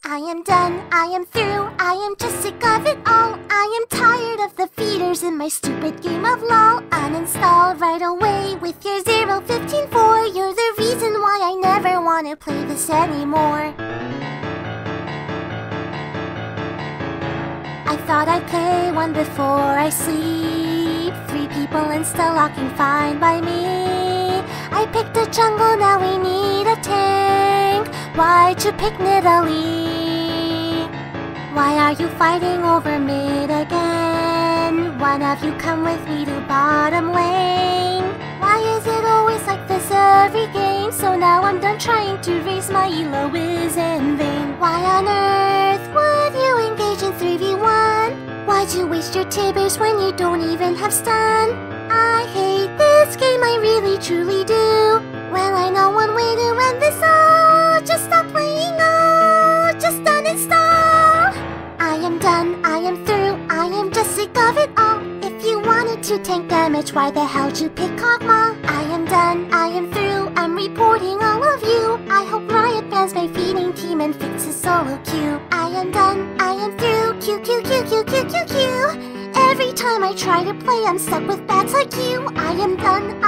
I am done, I am through, I am just sick of it all. I am tired of the feeders in my stupid game of LOL. Uninstall right away with your 0154. You're the reason why I never want to play this anymore. I thought I'd play one before I sleep. 3 people and still locking fine by me. I picked a jungle, now we need a tank. Why'd you pick Nidalee? Why are you fighting over mid again? One of you come with me to bottom lane. Why is it always like this every game? So now I'm done trying to raise my elo is in vain. Why on earth would you engage in 3v1? Why'd you waste your tibers when you don't even have stun? I hate this game, I really truly do. Well, I know one way to end this all. Just stop playing, oh, just uninstall. I am done, I am through, I am just sick of it all. If you wanted to tank damage, why the hell'd you pick Kog'Maw? I am done, I am through, I'm reporting all of you. I hope Riot bans my feeding team and fixes solo queue. I am done, I am through, Q. Every time I try to play, I'm stuck with bats like you. I am done,